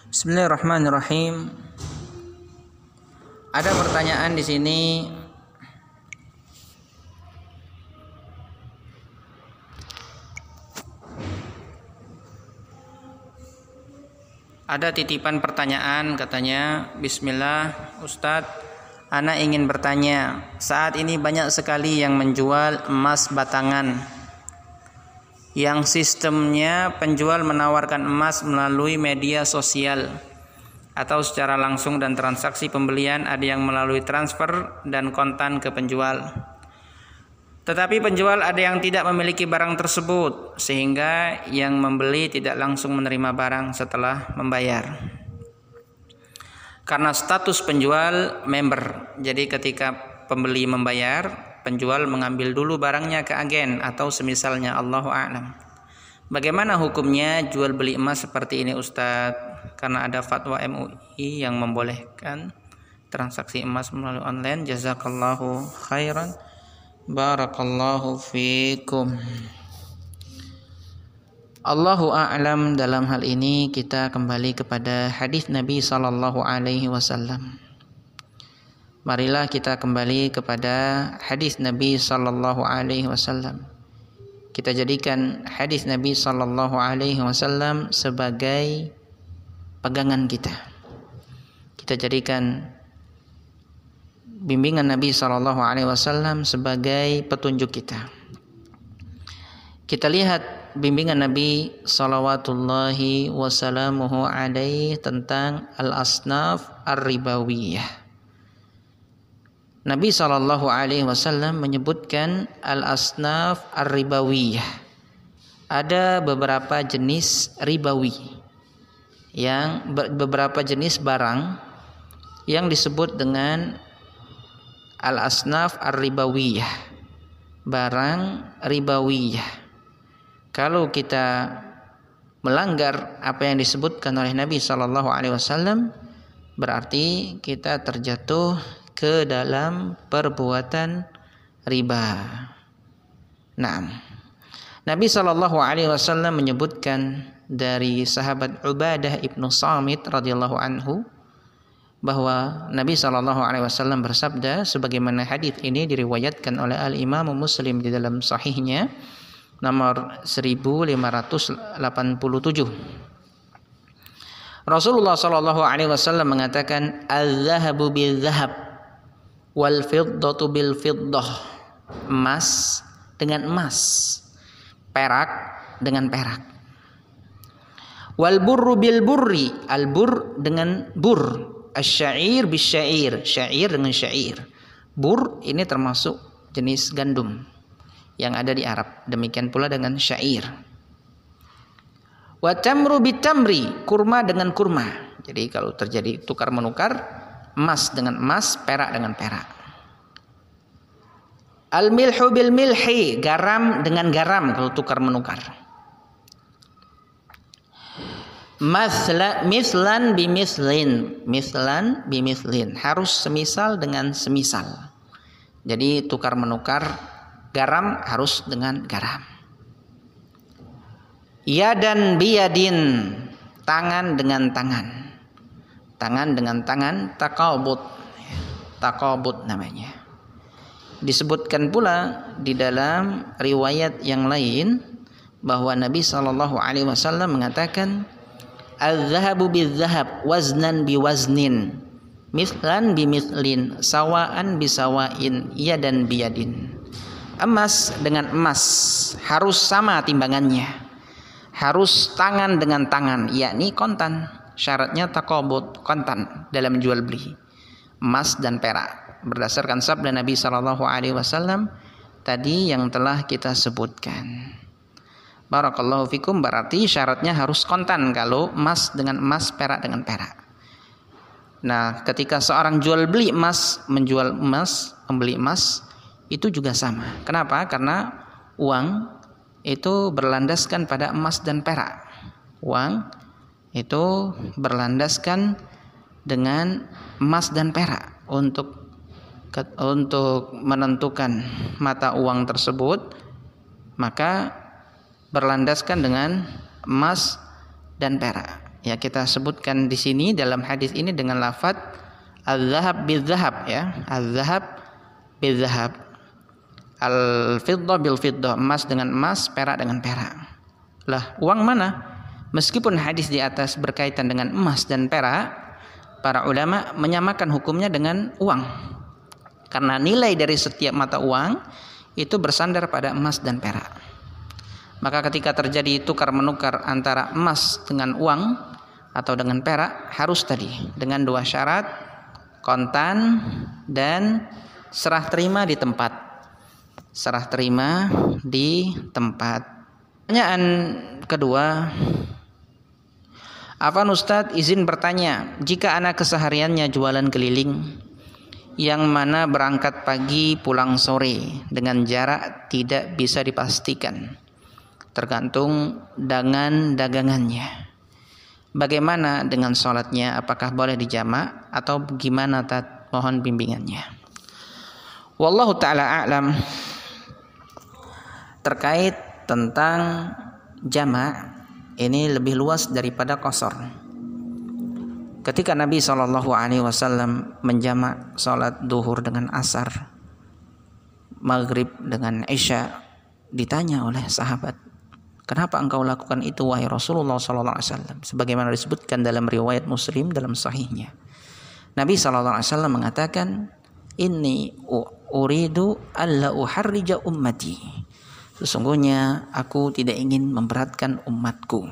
Bismillahirrahmanirrahim. Ada pertanyaan di sini. Ada titipan pertanyaan, katanya, Bismillah, Ustadz, ana ingin bertanya. Saat ini banyak sekali yang menjual emas batangan, yang sistemnya penjual menawarkan emas melalui media sosial atau secara langsung, dan transaksi pembelian ada yang melalui transfer dan kontan ke penjual. Tetapi penjual ada yang tidak memiliki barang tersebut, sehingga yang membeli tidak langsung menerima barang setelah membayar. Karena status penjual member, jadi ketika pembeli membayar, penjual mengambil dulu barangnya ke agen atau semisalnya, Allahu a'lam. Bagaimana hukumnya jual beli emas seperti ini, Ustadz? Karena ada fatwa MUI yang membolehkan transaksi emas melalui online. Jazakallahu khairan. Barakallahu fikum. Allahu a'lam. Dalam hal ini kita kembali kepada hadis Nabi sallallahu alaihi wasallam. Marilah kita kembali kepada hadis Nabi sallallahu alaihi wasallam. Kita jadikan hadis Nabi sallallahu alaihi wasallam sebagai pegangan kita. Kita jadikan bimbingan Nabi sallallahu alaihi wasallam sebagai petunjuk kita. Kita lihat bimbingan Nabi salawatullahi wasalamuhu alaihi tentang al-asnaf ar-ribawiyah. Nabi sallallahu alaihi wasallam menyebutkan al-asnaf ar-ribawiyah. Ada beberapa jenis ribawi, yang beberapa jenis barang yang disebut dengan al-asnaf ar-ribawiyah, barang ribawiyah. Kalau kita melanggar apa yang disebutkan oleh Nabi sallallahu alaihi wasallam, berarti kita terjatuh ke dalam perbuatan riba. Naam. Nabi sallallahu alaihi wasallam menyebutkan dari sahabat Ubadah ibnu Samit radhiyallahu anhu bahwa Nabi sallallahu alaihi wasallam bersabda, sebagaimana hadis ini diriwayatkan oleh Al-Imam Muslim di dalam sahihnya nomor 1587. Rasulullah sallallahu alaihi wasallam mengatakan, "Al-dzahabu bil-dzahab wal fiddatu bil-fiddah." Emas dengan emas, perak dengan perak. Wal burru bil burri, al-bur dengan bur. Asy-syair bis-syair, syair dengan syair. Bur ini termasuk jenis gandum yang ada di Arab. Demikian pula dengan syair. Wa tamru bitamri, kurma dengan kurma. Jadi kalau terjadi tukar menukar, emas dengan emas, perak dengan perak. Al-milhu bil milhi, garam dengan garam kalau tukar menukar. Mislan bimislin, mislan bimislin, harus semisal dengan semisal. Jadi tukar menukar, garam harus dengan garam. Yadan biyadin, tangan dengan tangan, tangan dengan tangan, taqabud, taqabud namanya. Disebutkan pula di dalam riwayat yang lain bahwa Nabi sallallahu alaihi wasallam mengatakan, al-dzahabu bil-dzahab, waznan biwaznin, mithlan bimithlin, sawaan bisawain, yadan biyadin. Emas dengan emas harus sama timbangannya, harus tangan dengan tangan, yakni kontan. Syaratnya taqabud, kontan dalam jual beli emas dan perak, berdasarkan sabda Nabi sallallahu alaihi wasallam tadi yang telah kita sebutkan. Barakallahu fikum, berarti syaratnya harus kontan kalau emas dengan emas, perak dengan perak. Nah, ketika seorang jual beli emas, menjual emas, membeli emas, itu juga sama. Kenapa? Karena uang itu berlandaskan pada emas dan perak. Uang itu berlandaskan dengan emas dan perak untuk menentukan mata uang tersebut, maka berlandaskan dengan emas dan perak. Ya, kita sebutkan di sini dalam hadis ini dengan lafaz al-zahab bil-zahab ya. Al-zahab bil-zahab. Al-fiddah bil-fiddah, emas dengan emas, perak dengan perak. Lah, uang mana? Meskipun hadis di atas berkaitan dengan emas dan perak, para ulama menyamakan hukumnya dengan uang. Karena nilai dari setiap mata uang itu bersandar pada emas dan perak. Maka ketika terjadi tukar menukar antara emas dengan uang atau dengan perak, harus tadi dengan dua syarat, kontan dan serah terima di tempat. Serah terima di tempat. Pertanyaan kedua, Afwan Ustadz izin bertanya, jika anak kesehariannya jualan keliling yang mana berangkat pagi pulang sore dengan jarak tidak bisa dipastikan, tergantung dengan dagangannya, bagaimana dengan sholatnya? Apakah boleh dijamak atau gimana? Mohon bimbingannya. Wallahu ta'ala a'lam. Terkait tentang jamak, ini lebih luas daripada qasar. Ketika Nabi SAW menjamak sholat duhur dengan asar, maghrib dengan isya, ditanya oleh sahabat, kenapa engkau lakukan itu wahai Rasulullah SAW? Sebagaimana disebutkan dalam riwayat Muslim dalam sahihnya, Nabi SAW mengatakan, inni uridu alla uharrija ummati. Sesungguhnya aku tidak ingin memberatkan umatku.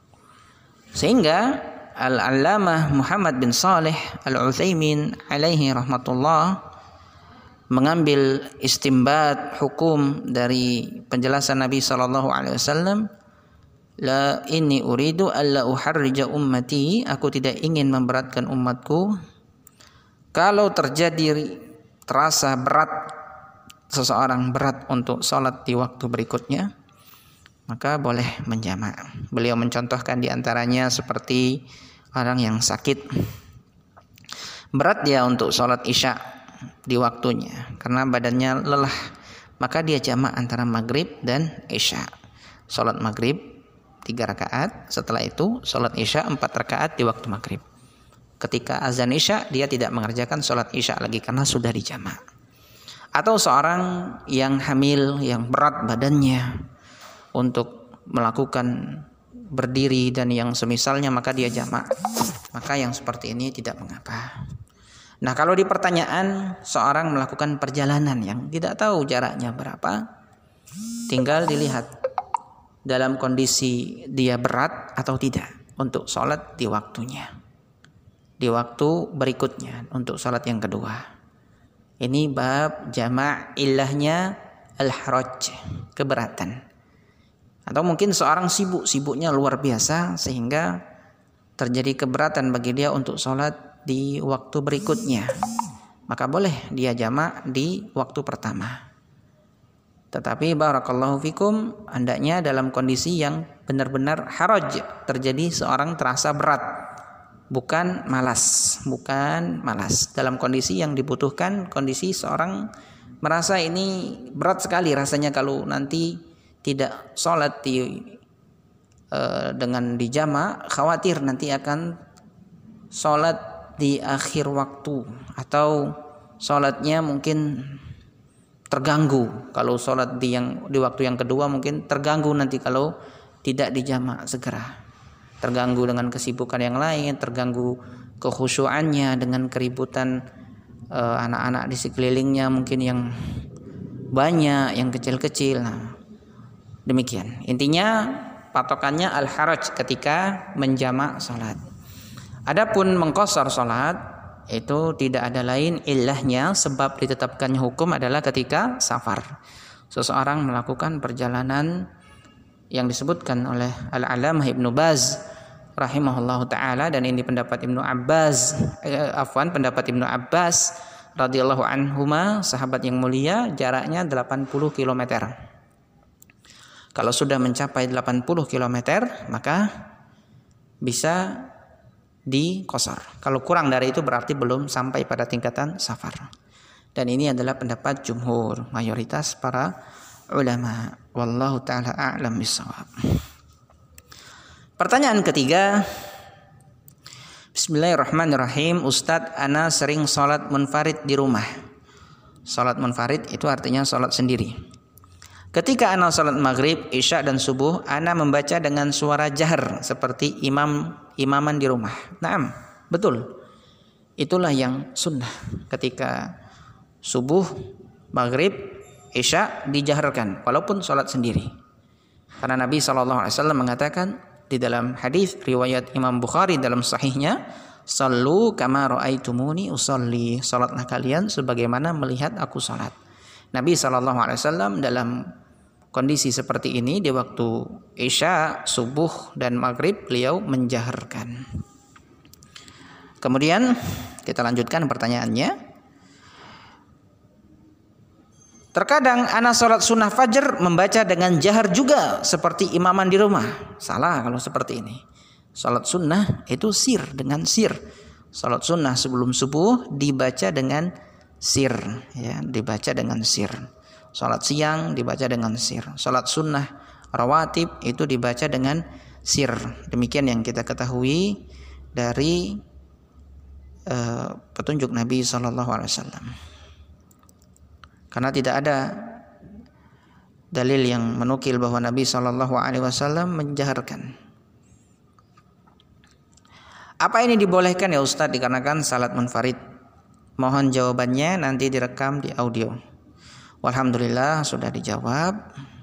Sehingga Al-Allamah Muhammad bin Saleh Al-Utsaimin alaihi rahmatullah mengambil istimbat hukum dari penjelasan Nabi SAW, la inni uridu alla uharrija ummati, aku tidak ingin memberatkan umatku. Kalau terasa berat, seseorang berat untuk sholat di waktu berikutnya, maka boleh menjamak. Beliau mencontohkan diantaranya seperti orang yang sakit, berat dia untuk sholat isya di waktunya karena badannya lelah, maka dia jamak antara maghrib dan isya. Sholat maghrib 3 rakaat, setelah itu sholat isya 4 rakaat di waktu maghrib. Ketika azan isya, dia tidak mengerjakan sholat isya lagi karena sudah dijamak. Atau seorang yang hamil, yang berat badannya untuk melakukan berdiri dan yang semisalnya, maka dia jamak. Maka yang seperti ini tidak mengapa. Nah, kalau di pertanyaan seorang melakukan perjalanan yang tidak tahu jaraknya berapa, tinggal dilihat dalam kondisi dia berat atau tidak untuk sholat di waktunya, di waktu berikutnya untuk sholat yang kedua. Ini bab jamak, ilahnya al-haraj, keberatan. Atau mungkin seorang sibuknya luar biasa sehingga terjadi keberatan bagi dia untuk sholat di waktu berikutnya, maka boleh dia jamak di waktu pertama. Tetapi barakallahu fikum, hendaknya dalam kondisi yang benar-benar haraj, terjadi seorang terasa berat, bukan malas. Dalam kondisi yang dibutuhkan, kondisi seorang merasa ini berat sekali rasanya kalau nanti tidak sholat dengan dijamak, khawatir nanti akan sholat di akhir waktu atau sholatnya mungkin terganggu. Kalau sholat di waktu yang kedua mungkin terganggu nanti kalau tidak dijamak segera. Terganggu dengan kesibukan yang lain, terganggu kekhusyuannya dengan keributan anak-anak di sekelilingnya mungkin yang banyak, yang kecil-kecil. Nah, demikian. Intinya patokannya al-haraj ketika menjamak salat. Adapun mengqasar salat itu tidak ada lain ilahnya, sebab ditetapkannya hukum adalah ketika safar. Seseorang melakukan perjalanan yang disebutkan oleh Al-Allamah Ibnu Baz rahimahullahu taala, dan ini pendapat Ibnu Abbas, pendapat Ibnu Abbas radhiyallahu anhuma, sahabat yang mulia, jaraknya 80 km. Kalau sudah mencapai 80 km maka bisa diqasar. Kalau kurang dari itu berarti belum sampai pada tingkatan safar. Dan ini adalah pendapat jumhur, mayoritas para ulama. Wallahu ta'ala a'lam bishawab. Pertanyaan ketiga, Bismillahirrahmanirrahim. Ustadz, ana sering sholat munfarid di rumah. Sholat munfarid itu artinya sholat sendiri. Ketika ana sholat maghrib, isya dan subuh, ana membaca dengan suara jahar seperti imaman di rumah. Naam, betul. Itulah yang sunnah. Ketika subuh, maghrib, isya dijaharkan walaupun sholat sendiri. Karena Nabi SAW mengatakan di dalam hadis riwayat Imam Bukhari dalam sahihnya, "Shallu kama raaitumuni usolli." Salatlah kalian sebagaimana melihat aku salat. Nabi SAW dalam kondisi seperti ini di waktu isya, subuh dan maghrib beliau menjaharkan. Kemudian kita lanjutkan pertanyaannya. Terkadang ana sholat sunnah fajar membaca dengan jahar juga seperti imaman di rumah. Salah kalau seperti ini. Sholat sunnah itu sir, dengan sir. Sholat sunnah sebelum subuh dibaca dengan sir, ya, dibaca dengan sir. Sholat siang dibaca dengan sir. Sholat sunnah rawatib itu dibaca dengan sir. Demikian yang kita ketahui dari petunjuk Nabi SAW. Karena tidak ada dalil yang menukil bahwa Nabi SAW menjaharkan. Apa ini dibolehkan ya Ustaz dikarenakan salat munfarid? Mohon jawabannya nanti direkam di audio. Alhamdulillah sudah dijawab.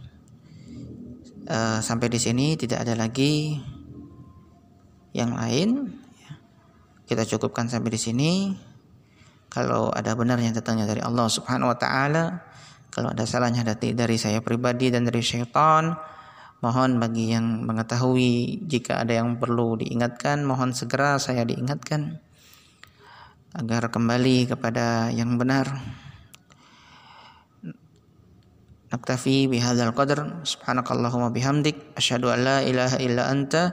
Sampai di sini tidak ada lagi yang lain. Kita cukupkan sampai di sini. Kalau ada benarnya datangnya dari Allah Subhanahu wa taala, kalau ada salahnya dari saya pribadi dan dari syaitan, mohon bagi yang mengetahui jika ada yang perlu diingatkan, mohon segera saya diingatkan agar kembali kepada yang benar. Naktafi bihadzal qadar, subhanakallahumma bihamdik, asyhadu an la ilaha illa anta,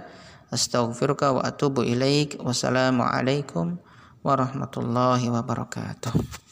astaghfiruka wa atubu ilaik. Wassalamu alaikum warahmatullahi wabarakatuh.